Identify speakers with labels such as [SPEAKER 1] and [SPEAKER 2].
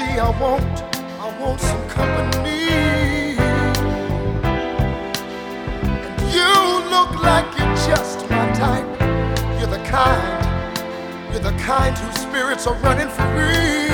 [SPEAKER 1] I want some company. And you look like you're just my type. You're the kind whose spirits are running free.